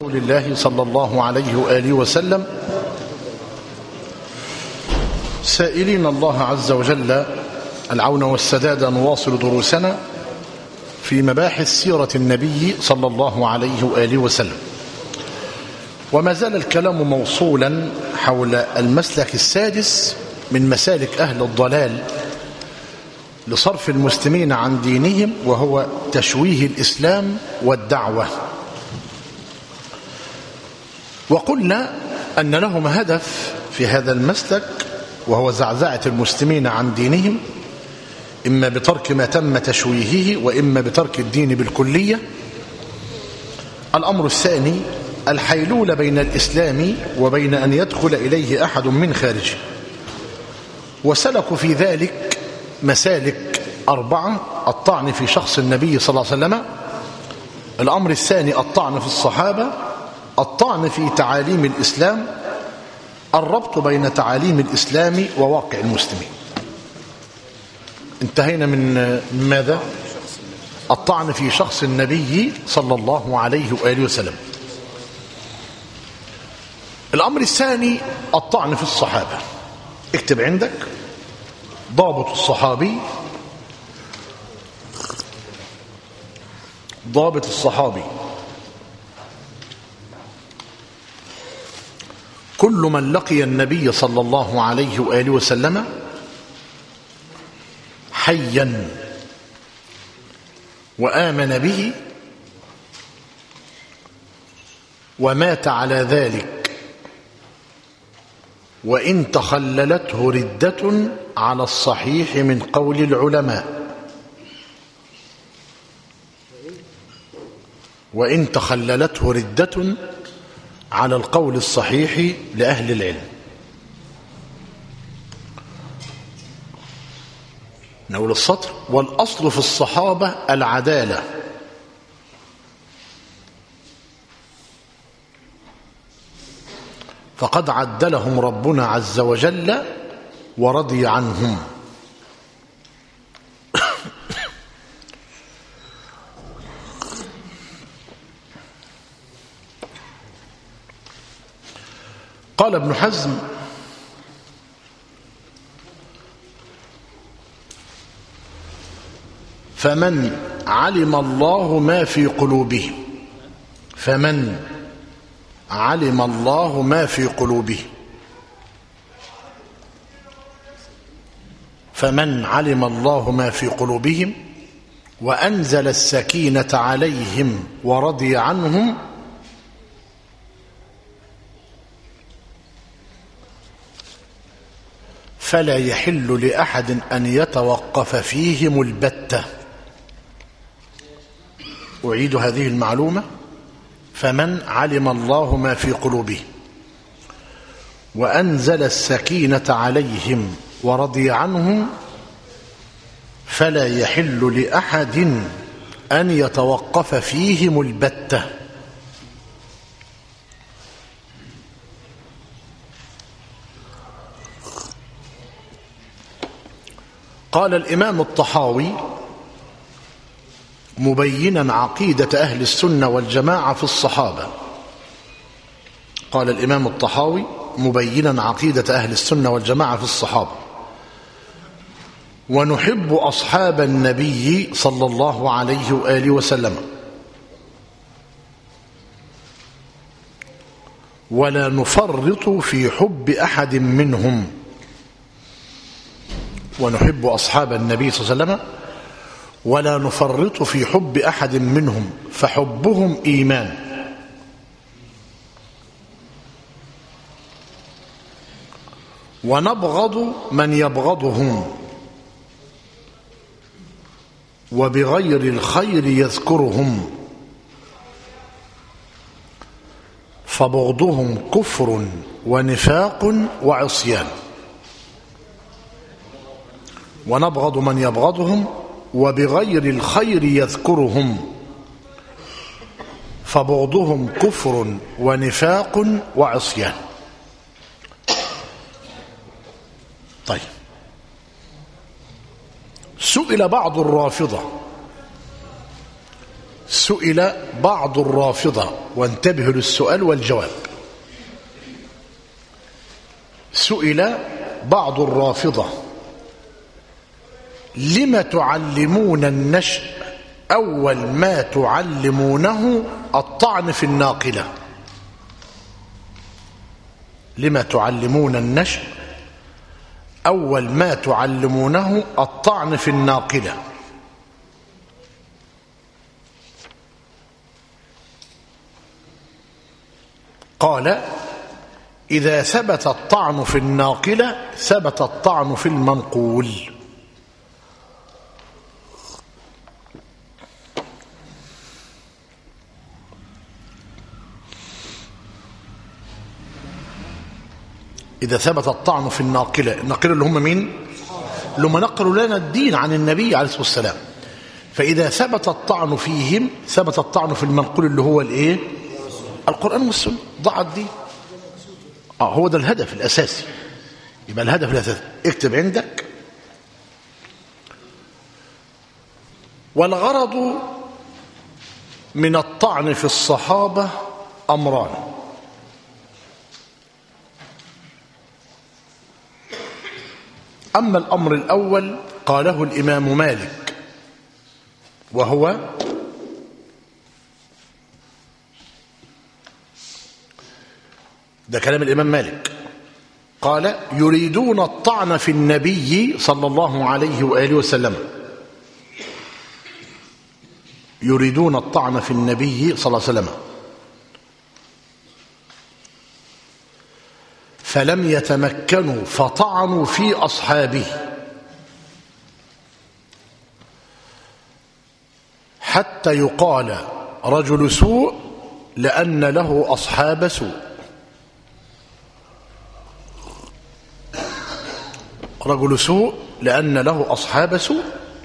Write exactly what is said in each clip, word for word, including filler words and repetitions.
رسول الله صلى الله عليه وآله وسلم، سائلين الله عز وجل العون والسداد، نواصل دروسنا في مباحث سيرة النبي صلى الله عليه وآله وسلم، وما زال الكلام موصولا حول المسلك السادس من مسالك أهل الضلال لصرف المسلمين عن دينهم، وهو تشويه الإسلام والدعوة. وقلنا أن لهم هدف في هذا المسلك، وهو زعزعة المسلمين عن دينهم، إما بترك ما تم تشويهه وإما بترك الدين بالكلية. الأمر الثاني الحيلولة بين الإسلام وبين أن يدخل إليه أحد من خارجه، وسلكوا في ذلك مسالك أربعة: الطعن في شخص النبي صلى الله عليه وسلم، الأمر الثاني الطعن في الصحابة، الطعن في تعاليم الإسلام، الربط بين تعاليم الإسلام وواقع المسلمين. انتهينا من ماذا؟ الطعن في شخص النبي صلى الله عليه وآله وسلم. الأمر الثاني الطعن في الصحابة. اكتب عندك: ضابط الصحابي، ضابط الصحابي كل من لقي النبي صلى الله عليه وآله وسلم حيا وآمن به ومات على ذلك، وإن تخللته ردة على الصحيح من قول العلماء، وإن تخللته ردة على القول الصحيح لأهل العلم. نقول السطر: والأصل في الصحابة العدالة، فقد عدلهم ربنا عز وجل ورضي عنهم. قال ابن حزم: فمن علم الله ما في قلوبهم، فمن علم الله ما في قلوبهم، فمن علم الله ما في قلوبهم وأنزل السكينة عليهم ورضي عنهم، فلا يحل لأحد أن يتوقف فيهم البتة. أعيد هذه المعلومة: فمن علم الله ما في قلوبهم وأنزل السكينة عليهم ورضي عنهم، فلا يحل لأحد أن يتوقف فيهم البتة. قال الإمام الطحاوي مبينا عقيدة أهل السنة والجماعة في الصحابة، قال الإمام الطحاوي مبينا عقيدة أهل السنة والجماعة في الصحابة: ونحب أصحاب النبي صلى الله عليه وآله وسلم، ولا نفرط في حب أحد منهم. ونحب أصحاب النبي صلى الله عليه وسلم ولا نفرط في حب أحد منهم، فحبهم إيمان. ونبغض من يبغضهم، وبغير الخير يذكرهم، فبغضهم كفر ونفاق وعصيان. ونبغض من يبغضهم وبغير الخير يذكرهم، فبغضهم كفر ونفاق وعصيان. طيب، سئل بعض الرافضة سئل بعض الرافضة، وانتبهوا للسؤال والجواب، سئل بعض الرافضة: لم تعلمون النشء أول ما تعلمونه الطعن في الناقلة؟ لم تعلمون النشء أول ما تعلمونه الطعن في الناقلة؟ قال: إذا ثبت الطعن في الناقلة ثبت الطعن في المنقول. إذا ثبت الطعن في الناقلة، الناقلة اللي هم مين؟ اللي هم نقلوا لنا الدين عن النبي عليه الصلاة والسلام. فإذا ثبت الطعن فيهم ثبت الطعن في المنقول اللي هو الإيه؟ القرآن والسنة. ضاع الدين. آه هو ده الهدف الأساسي. يبقى الهدف الأساسي اكتب عندك: والغرض من الطعن في الصحابة أمران: أما الأمر الأول قاله الإمام مالك، وهو ده كلام الإمام مالك، قال: يريدون الطعن في النبي صلى الله عليه وآله وسلم، يريدون الطعن في النبي صلى الله عليه وسلم، فلم يتمكنوا فطعنوا في أصحابه حتى يقال رجل سوء لأن له أصحاب سوء. رجل سوء لأن له أصحاب سوء،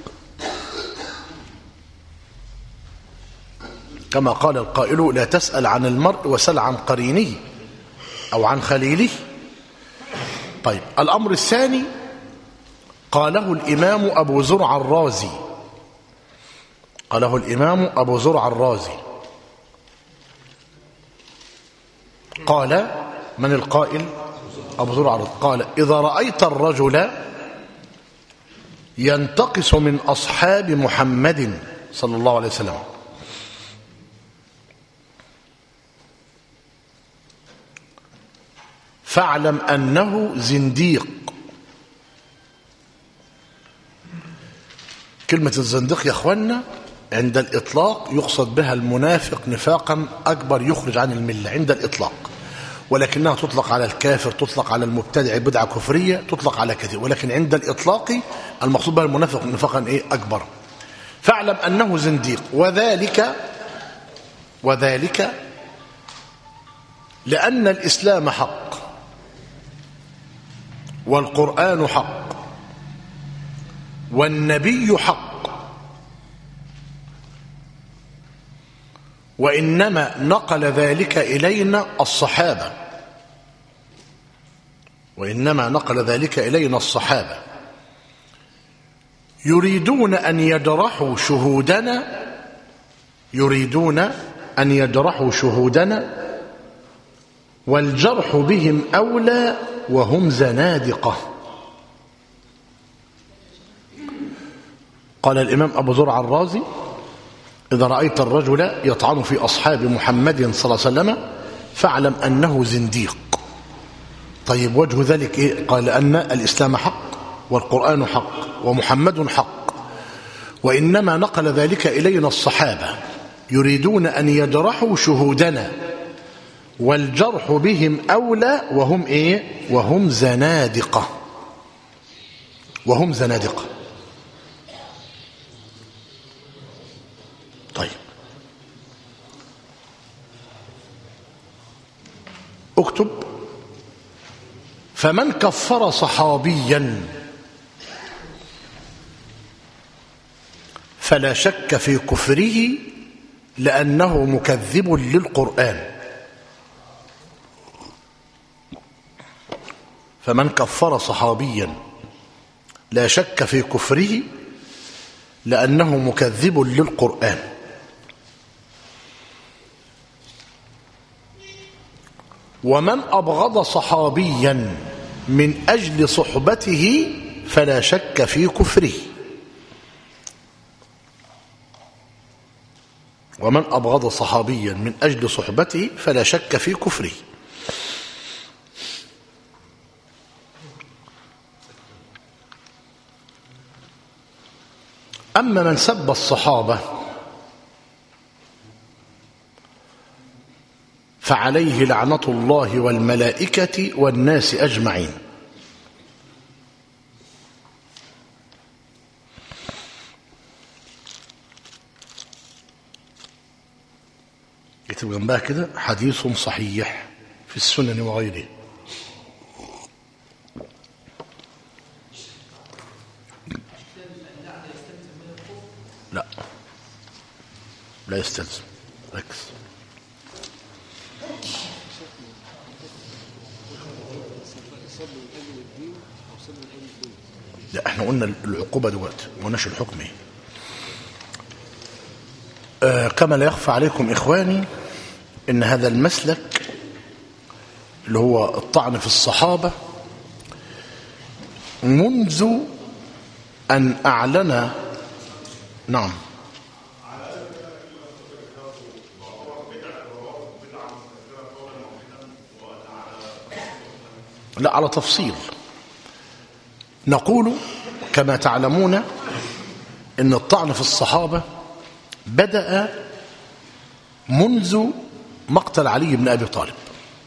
كما قال القائل: لا تسأل عن المرء وسل عن قرينه أو عن خليله. طيب، الأمر الثاني قاله الإمام أبو زرع الرازي، قاله الإمام أبو زرع الرازي، قال: من القائل؟ أبو زرع الرازي قال: إذا رأيت الرجل ينتقص من أصحاب محمد صلى الله عليه وسلم فاعلم أنه زنديق. كلمة الزنديق يا أخوانا عند الإطلاق يقصد بها المنافق نفاقا أكبر يخرج عن الملة عند الإطلاق، ولكنها تطلق على الكافر، تطلق على المبتدع بدعة كفرية، تطلق على كثير، ولكن عند الإطلاق المقصود بها المنافق نفاقا إيه؟ أكبر. فاعلم أنه زنديق، وذلك وذلك لأن الإسلام حق، والقرآن حق، والنبي حق، وإنما نقل ذلك إلينا الصحابة وإنما نقل ذلك إلينا الصحابة يريدون أن يجرحوا شهودنا يريدون أن يجرحوا شهودنا والجرح بهم أولى وهم زنادقة. قال الإمام أبو زرع الرازي: إذا رأيت الرجل يطعن في أصحاب محمد صلى الله عليه وسلم فاعلم أنه زنديق. طيب، وجه ذلك إيه؟ قال: أن الإسلام حق، والقرآن حق، ومحمد حق، وإنما نقل ذلك إلينا الصحابة يريدون أن يجرحوا شهودنا والجرح بهم أولى وهم إيه؟ وهم زنادقة وهم زنادقة. طيب، اكتب: فمن كفر صحابيا فلا شك في كفره لأنه مكذب للقرآن. فمن كفر صحابيا لا شك في كفره لأنه مكذب للقرآن. ومن أبغض صحابيا من أجل صحبته فلا شك في كفره. ومن أبغض صحابيا من أجل صحبته فلا شك في كفره. أما من سب الصحابة فعليه لعنة الله والملائكة والناس أجمعين. يكتب جنبها كده حديث صحيح في السنن وغيره. لا لا يستلزم. ركز. لا احنا قلنا العقوبة دلوقتي ما قلناش الحكم ايه. آه كما لا يخفى عليكم إخواني إن هذا المسلك اللي هو الطعن في الصحابة منذ أن أعلن. نعم. لا على تفصيل. نقول كما تعلمون إن الطعن في الصحابة بدأ منذ مقتل علي بن أبي طالب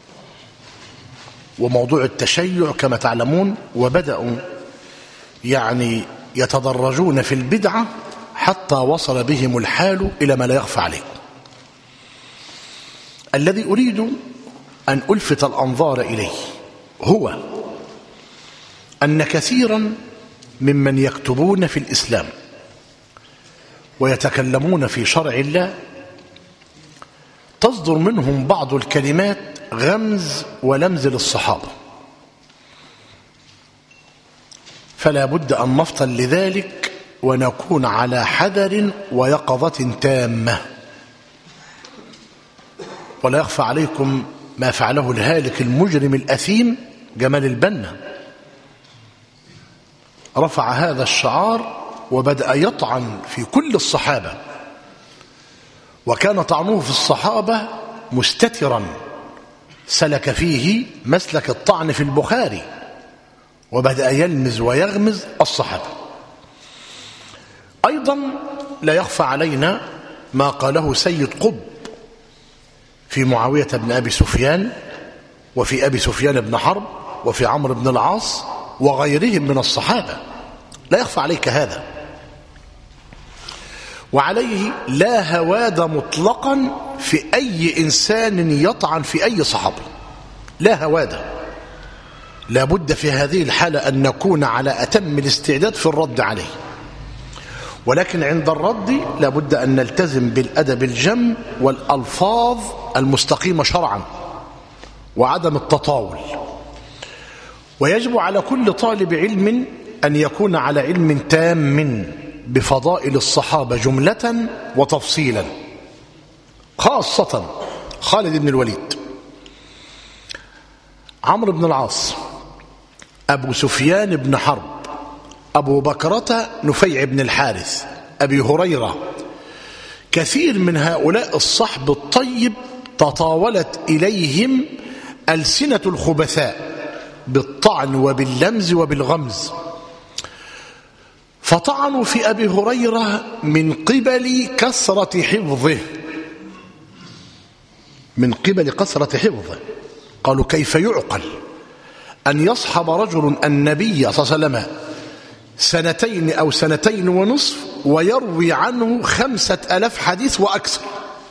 وموضوع التشيع كما تعلمون، وبدأوا يعني يتدرجون في البدعة حتى وصل بهم الحال إلى ما لا يخفى عليكم. الذي أريد أن ألفت الأنظار إليه هو أن كثيرا ممن يكتبون في الإسلام ويتكلمون في شرع الله تصدر منهم بعض الكلمات غمز ولمز للصحابة، فلا بد أن نفطن لذلك ونكون على حذر ويقظة تامة. ولا يخفى عليكم ما فعله الهالك المجرم الأثيم جمال البنا، رفع هذا الشعار وبدأ يطعن في كل الصحابة، وكان طعنه في الصحابة مستترا، سلك فيه مسلك الطعن في البخاري وبدأ يلمز ويغمز الصحابة. أيضا لا يخفى علينا ما قاله سيد قطب في معاوية بن أبي سفيان وفي أبي سفيان بن حرب وفي عمرو بن العاص وغيرهم من الصحابة، لا يخفى عليك هذا. وعليه لا هواد مطلقا في أي إنسان يطعن في أي صحابي، لا هواد. لا بد في هذه الحالة أن نكون على أتم الاستعداد في الرد عليه، ولكن عند الرد لا بد أن نلتزم بالأدب الجم والألفاظ المستقيمة شرعا وعدم التطاول. ويجب على كل طالب علم أن يكون على علم تام بفضائل الصحابة جملة وتفصيلا، خاصة خالد بن الوليد، عمرو بن العاص، أبو سفيان بن حرب، أبو بكرة نفيع بن الحارث، أبي هريرة. كثير من هؤلاء الصحب الطيب تطاولت إليهم ألسنة الخبثاء بالطعن وباللمز وبالغمز، فطعنوا في أبي هريرة من قبل كثرة حفظه، من قبل كثرة حفظه. قالوا كيف يعقل أن يصحب رجل النبي صلى الله عليه وسلم سنتين أو سنتين ونصف ويروي عنه خمسة ألاف حديث وأكثر،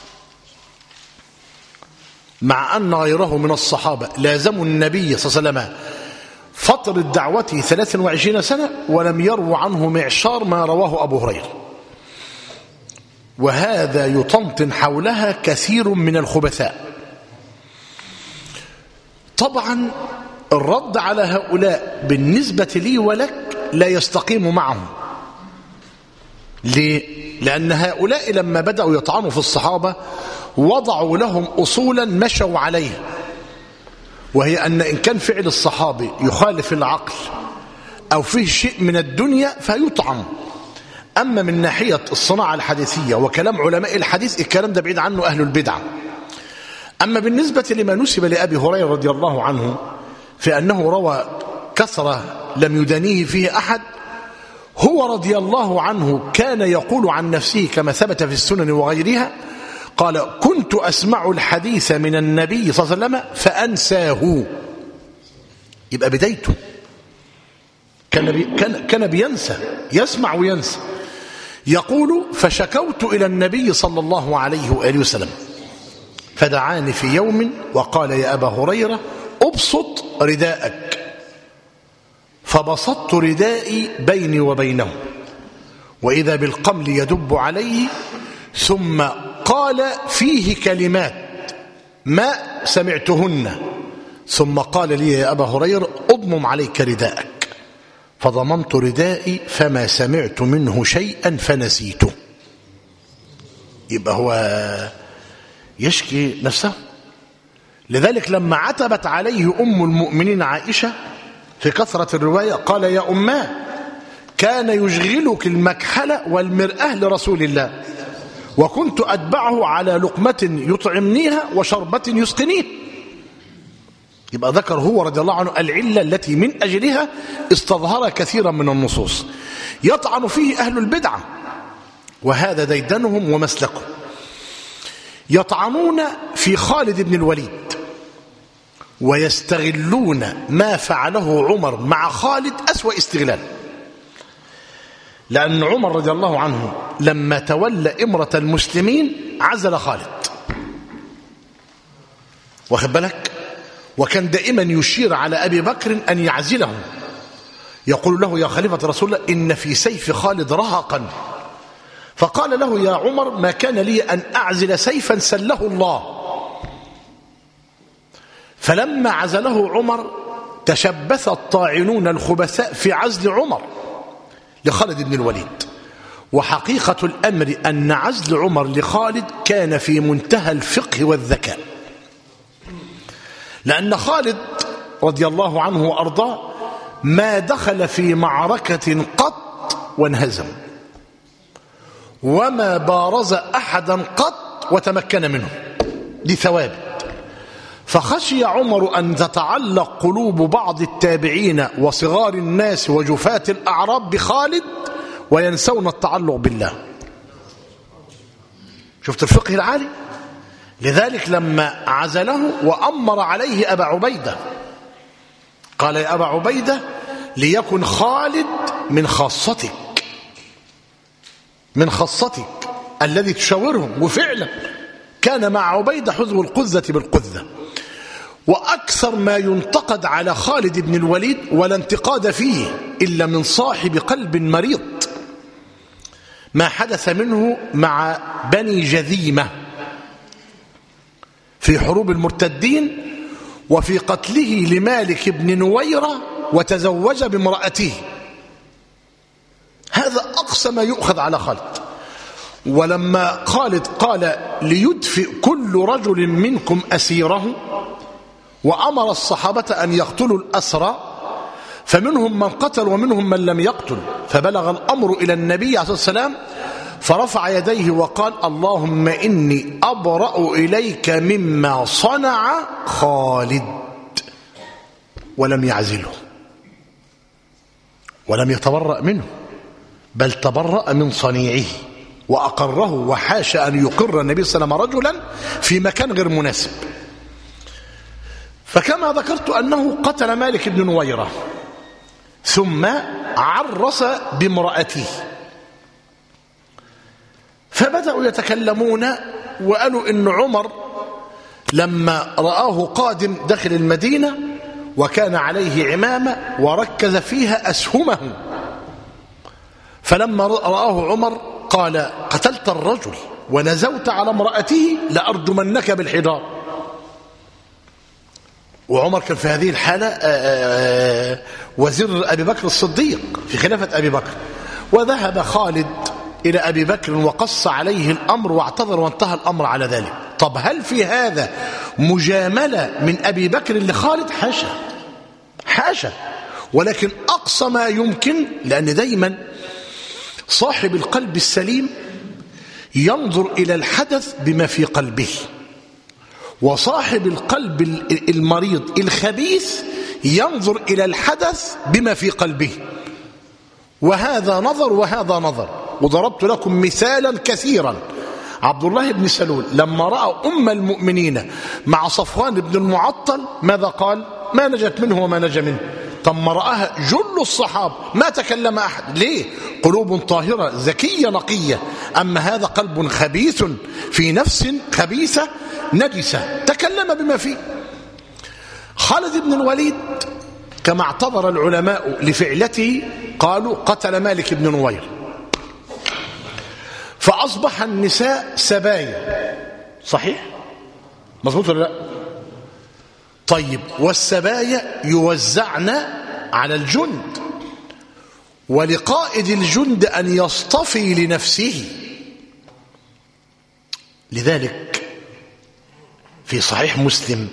مع أن غيره من الصحابة لازموا النبي صلى الله عليه وسلم فترة دعوته ثلاث وعشرين سنة ولم يروا عنه معشار ما رواه أبو هريرة. وهذا يطنطن حولها كثير من الخبثاء. طبعا الرد على هؤلاء بالنسبة لي ولك لا يستقيم معهم. ليه؟ لأن هؤلاء لما بدأوا يطعنوا في الصحابة وضعوا لهم أصولا مشوا عليها، وهي أن إن كان فعل الصحابي يخالف العقل أو فيه شيء من الدنيا فيطعم. أما من ناحية الصناعة الحديثية وكلام علماء الحديث الكلام ده بعيد عنه أهل البدع. أما بالنسبة لما نسب لأبي هريرة رضي الله عنه في أنه روى كثرة لم يدانيه فيه أحد، هو رضي الله عنه كان يقول عن نفسه كما ثبت في السنن وغيرها، قال: كنت أسمع الحديث من النبي صلى الله عليه وسلم فأنساه. يبقى بدايته كان, بي كان, كان بينسى، يسمع وينسى. يقول: فشكوت إلى النبي صلى الله عليه وآله وسلم فدعاني في يوم وقال: يا أبا هريرة أبسط رداءك. فبسطت ردائي بيني وبينه وإذا بالقمل يدب عليه، ثم قال فيه كلمات ما سمعتهن، ثم قال لي: يا أبا هريرة أضمم عليك رداءك. فضممت ردائي فما سمعت منه شيئا فنسيته. يبقى هو يشكي نفسه. لذلك لما عتبت عليه أم المؤمنين عائشة في كثرة الرواية قال: يا أماه كان يشغلك المكحلة والمرأة لرسول الله، وكنت أتبعه على لقمة يطعمنيها وشربة يسقنيه. يبقى ذكر هو رضي الله عنه العلة التي من أجلها استظهر كثيرا من النصوص. يطعن فيه أهل البدعة، وهذا ديدنهم ومسلكهم. يطعنون في خالد بن الوليد ويستغلون ما فعله عمر مع خالد أسوأ استغلال. لأن عمر رضي الله عنه لما تولى إمرة المسلمين عزل خالد، واخد بالك، وكان دائما يشير على أبي بكر أن يعزله، يقول له: يا خليفة رسول الله إن في سيف خالد رهقا. فقال له: يا عمر ما كان لي أن أعزل سيفا سله الله. فلما عزله عمر تشبث الطاعنون الخبثاء في عزل عمر لخالد بن الوليد. وحقيقة الأمر أن عزل عمر لخالد كان في منتهى الفقه والذكاء، لأن خالد رضي الله عنه وأرضاه ما دخل في معركة قط وانهزم، وما بارز أحدا قط وتمكن منه، دي ثوابت. فخشي عمر أن تتعلق قلوب بعض التابعين وصغار الناس وجفاة الأعراب بخالد وينسون التعلق بالله. شفت الفقه العالي؟ لذلك لما عزله وأمر عليه أبا عبيدة قال: يا أبا عبيدة ليكن خالد من خاصتك، من خاصتك الذي تشاورهم. وفعلا كان مع عبيدة حذو القذة بالقذة. وأكثر ما ينتقد على خالد بن الوليد ولا انتقاد فيه إلا من صاحب قلب مريض ما حدث منه مع بني جذيمة في حروب المرتدين، وفي قتله لمالك بن نويرة وتزوج بامرأته. هذا أقصى ما يؤخذ على خالد. ولما خالد قال: ليدفئ كل رجل منكم أسيره، وأمر الصحابة أن يقتلوا الأسرى، فمنهم من قتل ومنهم من لم يقتل، فبلغ الأمر إلى النبي عليه الصلاة والسلام فرفع يديه وقال: اللهم إني أبرأ إليك مما صنع خالد. ولم يعزله ولم يتبرأ منه، بل تبرأ من صنيعه وأقره، وحاش أن يقر النبي صلى الله عليه وسلم رجلا في مكان غير مناسب. فكما ذكرت أنه قتل مالك بن نويرة ثم عرس بامرأته، فبدأوا يتكلمون وقالوا إن عمر لما رآه قادم داخل المدينة وكان عليه عمامة وركز فيها أسهمه، فلما رآه عمر قال: قتلت الرجل ونزوت على امرأته لأرجمنك بالحجار. وعمر كان في هذه الحالة وزير أبي بكر الصديق في خلافة أبي بكر. وذهب خالد إلى أبي بكر وقص عليه الأمر واعتذر وانتهى الأمر على ذلك. طب هل في هذا مجاملة من أبي بكر لخالد، حاشا حاشا، ولكن أقصى ما يمكن، لأن دايما صاحب القلب السليم ينظر إلى الحدث بما في قلبه، وصاحب القلب المريض الخبيث ينظر إلى الحدث بما في قلبه، وهذا نظر وهذا نظر. وضربت لكم مثالا كثيرا، عبد الله بن سلول لما رأى أم المؤمنين مع صفوان بن المعطل ماذا قال؟ ما نجت منه وما نجى منه. طب ما رآها جل الصحابة ما تكلم أحد، ليه؟ قلوب طاهرة ذكية نقية. أما هذا قلب خبيث في نفس خبيثة نجسة تكلم بما فيه. خالد بن الوليد كما اعتبر العلماء لفعلته قالوا قتل مالك بن نوير، فأصبح النساء سبايا، صحيح؟ مظبوط ولا لا؟ طيب، والسبايا يوزعن على الجند، ولقائد الجند أن يصطفي لنفسه. لذلك في صحيح مسلم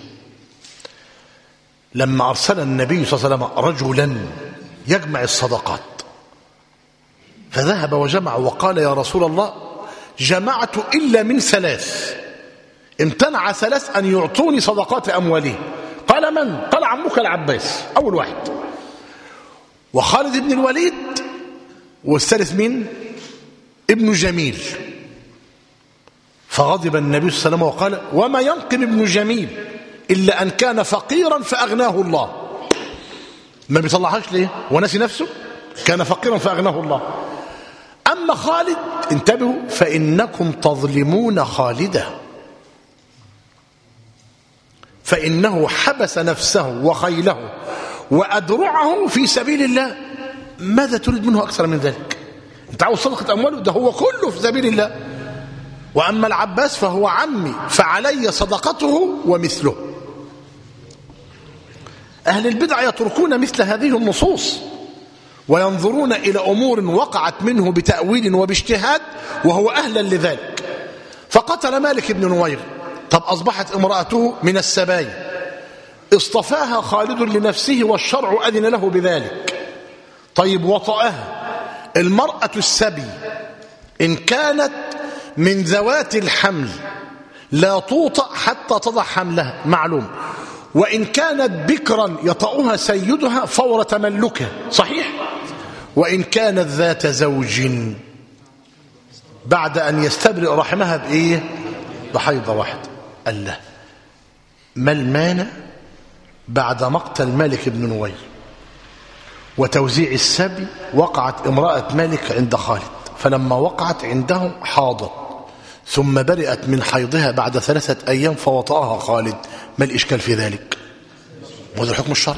لما أرسل النبي صلى الله عليه وسلم رجلا يجمع الصدقات، فذهب وجمع وقال يا رسول الله جمعت إلا من ثلاث، امتنع ثلاث أن يعطوني صدقات أموالهم. قال من؟ قال عمك العباس، أول واحد، وخالد بن الوليد، والثالث مين؟ ابن جميل. فغضب النبي صلى الله عليه وسلم وقال وما ينقم ابن جميل إلا أن كان فقيرا فأغناه الله. ما بيطلعهاش ليه؟ وناسي نفسه؟ كان فقيرا فأغناه الله. أما خالد انتبهوا فإنكم تظلمون خالدا، فإنه حبس نفسه وخيله وأدرعه في سبيل الله، ماذا تريد منه أكثر من ذلك؟ أنت عاوز صدقة أمواله؟ ده هو كله في سبيل الله. وأما العباس فهو عمي فعلي صدقته ومثله. أهل البدع يتركون مثل هذه النصوص وينظرون إلى أمور وقعت منه بتأويل وباجتهاد وهو أهلا لذلك. فقتل مالك بن نوير، طب أصبحت امرأته من السبايا، اصطفاها خالد لنفسه والشرع أذن له بذلك. طيب وطأها. المرأة السبي إن كانت من ذوات الحمل لا توطأ حتى تضع حملها، معلوم، وإن كانت بكرا يطأها سيدها فور تملكه، صحيح؟ وإن كانت ذات زوج بعد أن يستبرئ رحمها بإيه؟ بحيضة واحدة. الله، ما المانع بعد مقتل مالك بن نوير وتوزيع السبي وقعت امرأة مالك عند خالد، فلما وقعت عنده حاضت ثم برئت من حيضها بعد ثلاثة أيام فوطأها خالد، ما الإشكال في ذلك؟ وهذا الحكم الشرعي.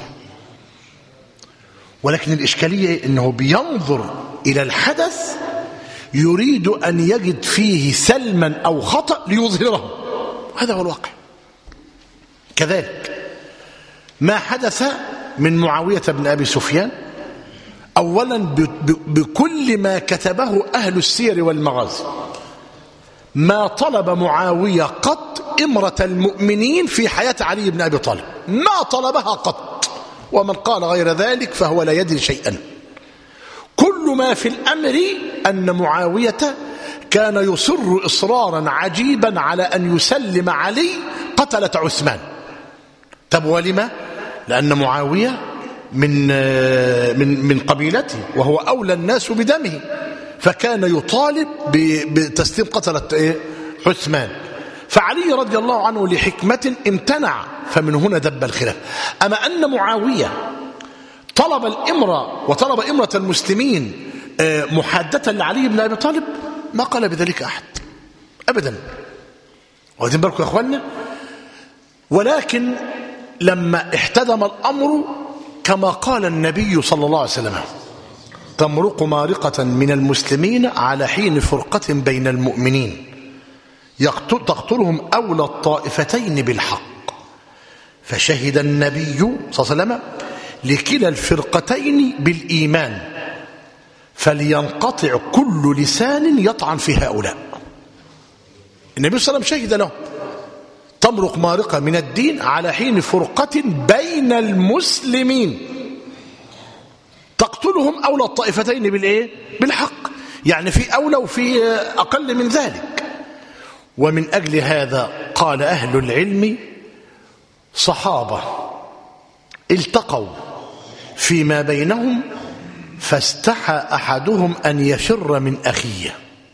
ولكن الإشكالية أنه بينظر إلى الحدث يريد أن يجد فيه سلما أو خطأ ليظهره، هذا هو الواقع. كذلك ما حدث من معاوية بن أبي سفيان، أولا بكل ما كتبه أهل السير والمغازي، ما طلب معاوية قط امرة المؤمنين في حياة علي بن أبي طالب، ما طلبها قط، ومن قال غير ذلك فهو لا يدري شيئا. كل ما في الأمر أن معاوية كان يصر إصرارا عجيبا على أن يسلم علي قتلة عثمان. طب ولما؟ لأن معاوية من من من قبيلته وهو أولى الناس بدمه، فكان يطالب بتسليم قتلة عثمان. فعلي رضي الله عنه لحكمة امتنع، فمن هنا دب الخلاف. أما أن معاوية طلب الإمرة وطلب إمرة المسلمين محادة لعلي بن أبي طالب، ما قال بذلك أحد أبدا. واخدين بالكم يا أخوانا؟ ولكن لما احتدم الأمر كما قال النبي صلى الله عليه وسلم تمرق مارقة من المسلمين على حين فرقة بين المؤمنين تقتلهم أولى الطائفتين بالحق، فشهد النبي صلى الله عليه وسلم لكلا الفرقتين بالإيمان، فلينقطع كل لسان يطعن في هؤلاء. النبي صلى الله عليه وسلم شهد له. تمرق مارقة من الدين على حين فرقة بين المسلمين تقتلهم أولى الطائفتين بالإيه؟ بالحق. يعني في أولى وفي أقل من ذلك. ومن أجل هذا قال أهل العلم صحابة التقوا فيما بينهم فاستحى أحدهم أن يفر من أخيه.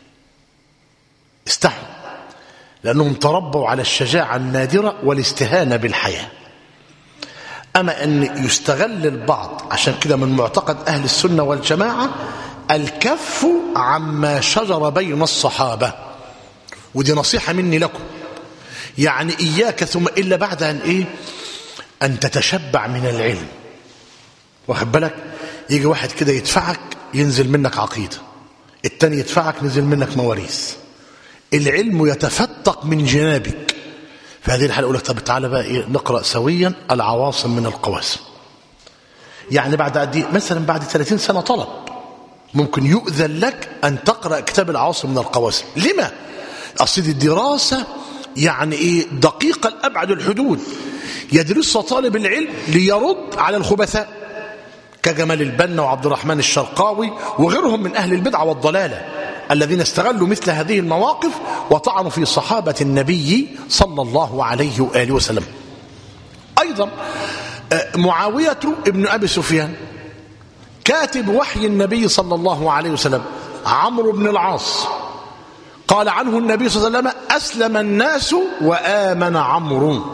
استحوا لأنهم تربوا على الشجاعة النادرة والاستهانة بالحياة. أما أن يستغل البعض، عشان كده من معتقد أهل السنة والجماعة الكف عما شجر بين الصحابة. ودي نصيحة مني لكم، يعني إياك ثم إلا بعد أن إيه أن تتشبع من العلم. واخد بالك؟ يجي واحد كده يدفعك ينزل منك عقيدة، التاني يدفعك نزل منك مواريث، العلم يتفتق من جنابك. فهذه الحالة أقول لك طب تعالى بقى إيه نقرأ سويا العواصم من القواسم. يعني بعد قد إيه؟ مثلا بعد ثلاثين سنة طلب ممكن يؤذن لك أن تقرأ كتاب العواصم من القواسم. لما؟ أصل الدراسة يعني إيه دقيقة الأبعد الحدود، يدرسها طالب العلم ليرد على الخبثاء كجمال البنا وعبد الرحمن الشرقاوي وغيرهم من أهل البدع والضلالة الذين استغلوا مثل هذه المواقف وطعنوا في صحابة النبي صلى الله عليه وآله وسلم. أيضا معاوية ابن أبي سفيان كاتب وحي النبي صلى الله عليه وسلم، عمرو بن العاص قال عنه النبي صلى الله عليه وسلم أسلم الناس وآمن عمرو.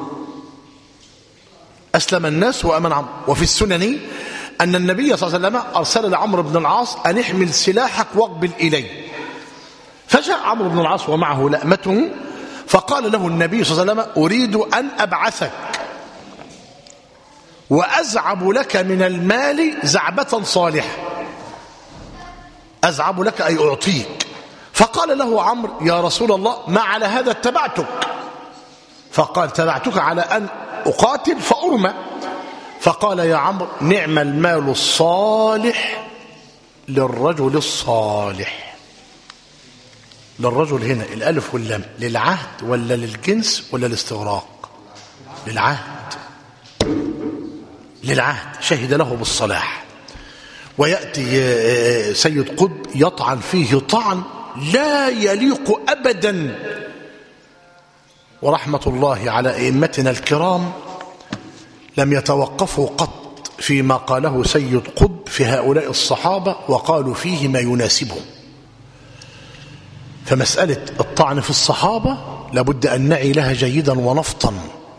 أسلم الناس وآمن عمرو. وفي السنن أن النبي صلى الله عليه وسلم أرسل لعمرو بن العاص أن احمل سلاحك واقبل إليه. فجاء عمرو بن العاص ومعه لأمته فقال له النبي صلى الله عليه وسلم أريد أن أبعثك وأزعب لك من المال زعبة صالحة. أزعب لك أي أعطيك. فقال له عمرو يا رسول الله ما على هذا اتبعتك؟ فقال تبعتك على أن أقاتل فأرمى. فقال يا عمرو نعم المال الصالح للرجل الصالح. للرجل هنا الألف واللام للعهد ولا للجنس ولا الاستغراق؟ للعهد. للعهد شهد له بالصلاح. ويأتي سيد قطب يطعن فيه طعن لا يليق أبدا. ورحمة الله على أئمتنا الكرام لم يتوقفوا قط فيما قاله سيد قطب في هؤلاء الصحابة وقالوا فيه ما يناسبهم. فمسألة الطعن في الصحابة لابد أن نعي لها جيدا ونفطا.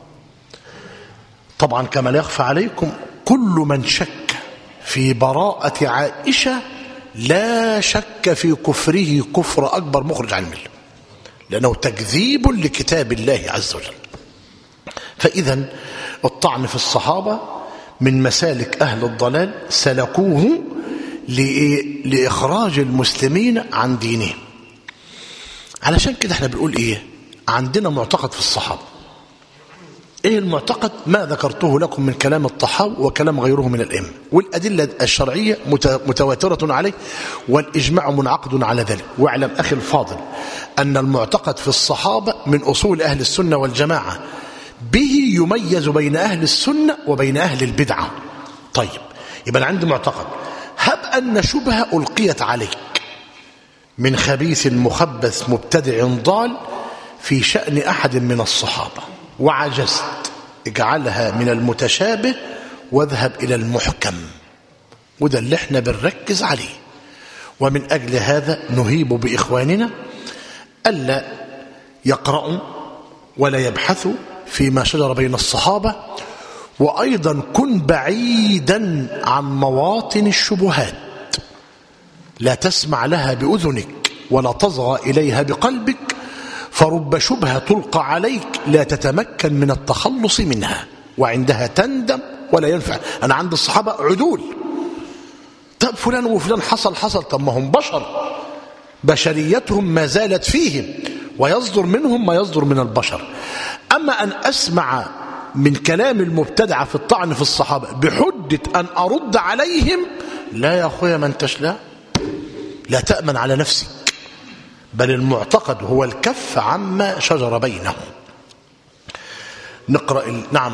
طبعا كما لا يخفى عليكم كل من شك في براءة عائشة لا شك في كفره كفر أكبر مخرج عن الملة، لأنه تكذيب لكتاب الله عز وجل. فإذا الطعن في الصحابة من مسالك أهل الضلال سلكوه لإخراج المسلمين عن دينهم. علشان كده احنا بنقول ايه عندنا معتقد في الصحابة. ايه المعتقد؟ ما ذكرته لكم من كلام الطحاوي وكلام غيره من الائمه، والادله الشرعيه متواتره عليه والاجماع منعقد على ذلك. واعلم اخي الفاضل ان المعتقد في الصحابه من اصول اهل السنه والجماعه، به يميز بين اهل السنه وبين اهل البدعه. طيب يبقى عندي معتقد، هب ان شبهه القيت عليك من خبيث مخبث مبتدع ضال في شأن أحد من الصحابة وعجزت، اجعلها من المتشابه واذهب إلى المحكم. وده اللي احنا بنركز عليه. ومن أجل هذا نهيب بإخواننا ألا يقرأوا ولا يبحثوا فيما شجر بين الصحابة. وأيضا كن بعيدا عن مواطن الشبهات، لا تسمع لها بأذنك ولا تصغى إليها بقلبك، فرب شبهة تلقى عليك لا تتمكن من التخلص منها، وعندها تندم ولا ينفع. أنا عند الصحابة عدول، طب فلان وفلان حصل حصل، طب ما هم بشر، بشريتهم ما زالت فيهم، ويصدر منهم ما يصدر من البشر. أما أن أسمع من كلام المبتدع في الطعن في الصحابة بحجة أن أرد عليهم، لا يا أخويا ما انتش لا لا تأمن على نفسك، بل المعتقد هو الكف عما شجر بينهم. نقرأ ال... نعم.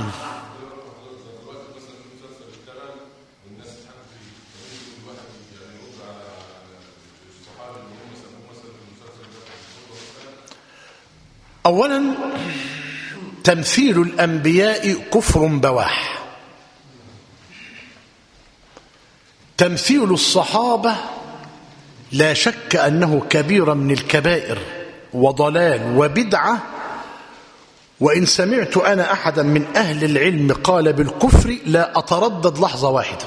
أولا تمثيل الأنبياء كفر بواح. تمثيل الصحابة لا شك أنه كبيرة من الكبائر وضلال وبدعة، وإن سمعت أنا أحدا من أهل العلم قال بالكفر لا أتردد لحظة واحدة،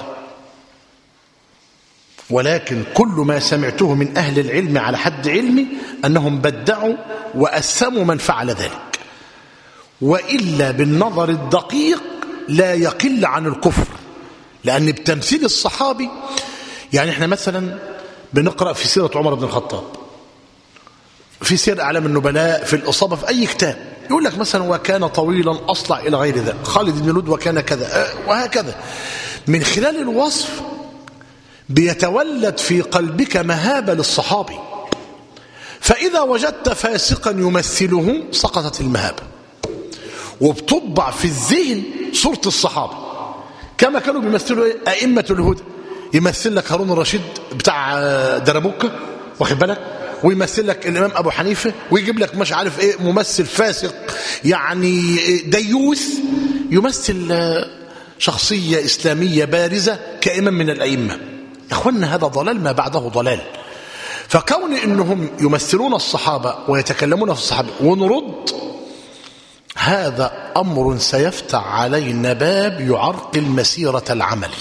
ولكن كل ما سمعته من أهل العلم على حد علمي أنهم بدعوا وأسموا من فعل ذلك، وإلا بالنظر الدقيق لا يقل عن الكفر، لأن بتمثيل الصحابي يعني احنا مثلا بنقرأ في سيرة عمر بن الخطاب، في سير أعلام النبلاء، في الإصابة، في أي كتاب يقول لك مثلا وكان طويلا أصلع إلى غير ذلك، خالد بن الوليد وكان كذا، وهكذا. من خلال الوصف بيتولد في قلبك مهابة للصحابي، فإذا وجدت فاسقا يمثله سقطت المهابة، وبتطبع في الذهن صورة الصحابة كما كانوا بيمثلوا أئمة الهدى. يمثل لك هارون الرشيد بتاع دربوكة، واخد بالك، ويمثل لك الإمام أبو حنيفة، ويجيب لك مش عارف إيه ممثل فاسق يعني ديوث يمثل شخصية إسلامية بارزة كإمام من الأئمة. يا أخوانا هذا ضلال ما بعده ضلال. فكون إنهم يمثلون الصحابة ويتكلمون في الصحابة ونرد، هذا أمر سيفتح علينا باب يعرقل مسيرة العمل،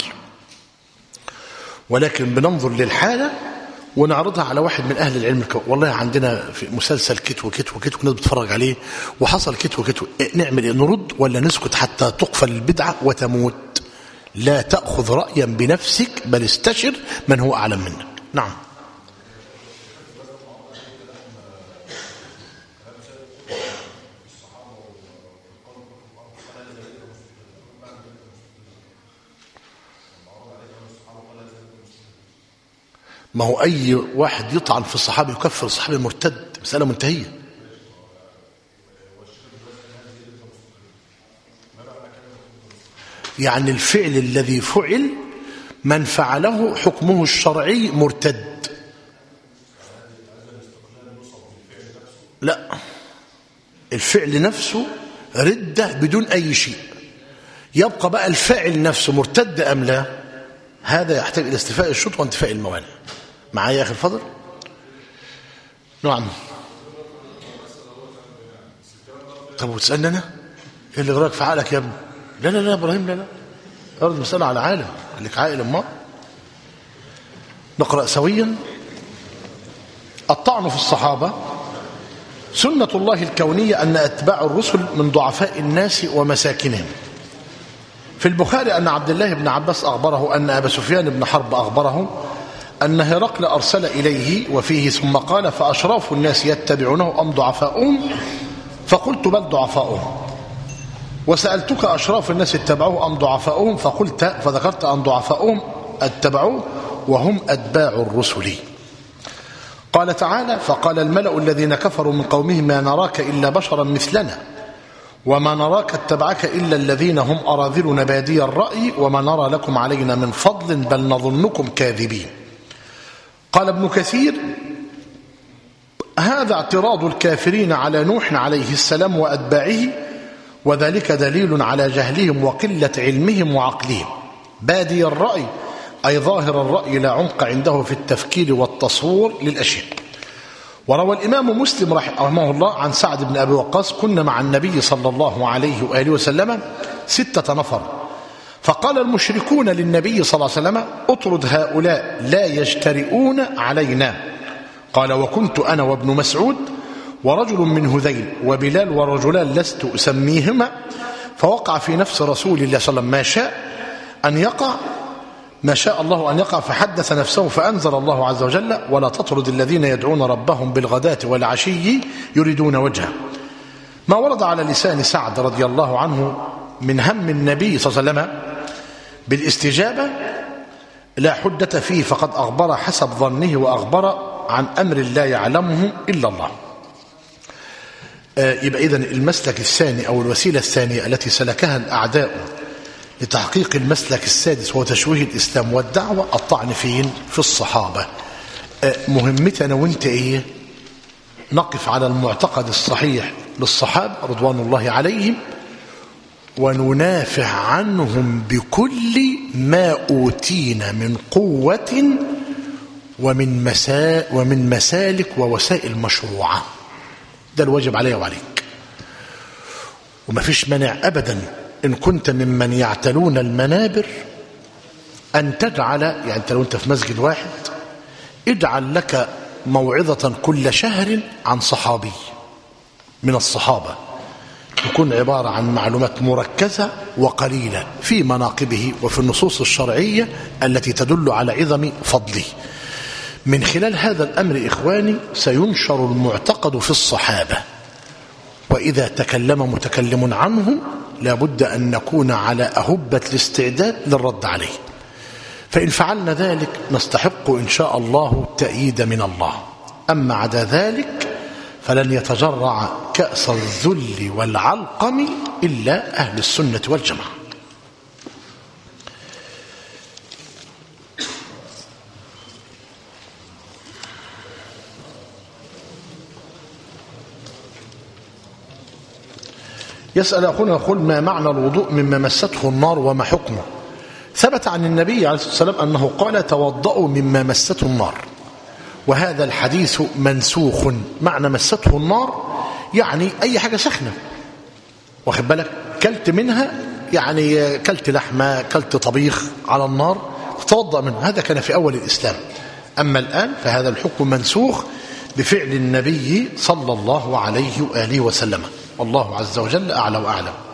ولكن بننظر للحالة ونعرضها على واحد من أهل العلم. والله عندنا في مسلسل كت وكت وكت والناس بتتفرج عليه وحصل كت وكت، نعمل إيه؟ نرد ولا نسكت حتى تقفل البدعة وتموت؟ لا تأخذ رأيا بنفسك، بل استشر من هو أعلم منك. نعم. ما هو أي واحد يطعن في الصحابة يكفر الصحابة مرتد، مسألة منتهية. يعني الفعل الذي فعل من فعله حكمه الشرعي مرتد. لا، الفعل نفسه ردة بدون أي شيء، يبقى بقى الفاعل نفسه مرتد أم لا، هذا يحتاج إلى استيفاء الشروط وانتفاء الموانع. معايا يا أخي الفضل؟ نعم. طب وتسألني أنا إيه اللي غيرك في عقلك يا ابني؟ لا لا لا إبراهيم، لا لا أرد المسألة على عالم، خليك عاقل. أما نقرأ سويا. الطعن في الصحابة سنة الله الكونية أن أتباع الرسل من ضعفاء الناس ومساكنهم. في البخاري أن عبد الله بن عباس أخبره أن أبا سفيان بن حرب أخبره أن هرقل أرسل إليه وفيه ثم قال فأشراف الناس يتبعونه أم ضعفاؤهم؟ فقلت بل ضعفاؤهم. وسألتك أشراف الناس اتبعوه أم ضعفاؤهم؟ فقلت فذكرت أن ضعفاؤهم اتبعوه وهم أتباع الرسل. قال تعالى فقال الملأ الذين كفروا من قومه ما نراك إلا بشرا مثلنا وما نراك اتبعك إلا الذين هم أراذلنا بادي الرأي وما نرى لكم علينا من فضل بل نظنكم كاذبين. قال ابن كثير هذا اعتراض الكافرين على نوح عليه السلام وأتباعه، وذلك دليل على جهلهم وقلة علمهم وعقلهم. بادي الرأي أي ظاهر الرأي لا عمق عنده في التفكير والتصور للأشياء. وروى الإمام مسلم رحمه الله عن سعد بن أبي وقاص كنا مع النبي صلى الله عليه وآله وسلم ستة نفر، فقال المشركون للنبي صلى الله عليه وسلم اطرد هؤلاء لا يجترئون علينا. قال وكنت أنا وابن مسعود ورجل من هذيل وبلال ورجلان لست أسميهما، فوقع في نفس رسول الله صلى الله عليه وسلم ما شاء أن يقع ما شاء الله أن يقع، فحدث نفسه فأنزل الله عز وجل ولا تطرد الذين يدعون ربهم بالغداة والعشي يريدون وجهه. ما ورد على لسان سعد رضي الله عنه من هم النبي صلى الله عليه وسلم بالاستجابة لا حدة فيه، فقد أخبر حسب ظنه وأخبر عن أمر لا يعلمه إلا الله. يبقى إذن المسلك الثاني أو الوسيلة الثانية التي سلكها الأعداء لتحقيق المسلك السادس هو تشويه الإسلام والدعوة الطعن فين؟ في الصحابة. مهمتنا وانت ايه؟ نقف على المعتقد الصحيح للصحابة رضوان الله عليهم وننافع عنهم بكل ما أوتينا من قوة ومن, مسا ومن مسالك ووسائل مشروعة. ده الواجب علي وعليك. وما فيش مانع أبدا إن كنت ممن يعتلون المنابر أن تجعل، يعني أنت لو أنت في مسجد واحد اجعل لك موعظة كل شهر عن صحابي من الصحابة، تكون عبارة عن معلومات مركزة وقليلة في مناقبه وفي النصوص الشرعية التي تدل على عظم فضله. من خلال هذا الأمر إخواني سينشر المعتقد في الصحابة، وإذا تكلم متكلم عنهم لابد أن نكون على أهبة الاستعداد للرد عليه. فإن فعلنا ذلك نستحق إن شاء الله التأييد من الله. أما عدا ذلك فلن يتجرع كأس الذل والعلقم إلا أهل السنة والجماعة. يسأل أخونا يقول ما معنى الوضوء مما مسته النار وما حكمه؟ ثبت عن النبي عليه الصلاة والسلام أنه قال توضؤوا مما مسته النار، وهذا الحديث منسوخ. معنى مسته النار يعني أي حاجة سخنة، واخد بالك، كلت منها، يعني كلت لحمة كلت طبيخ على النار تتوضأ منه، هذا كان في أول الإسلام. أما الآن فهذا الحكم منسوخ بفعل النبي صلى الله عليه وآله وسلم، والله عز وجل أعلى وأعلم.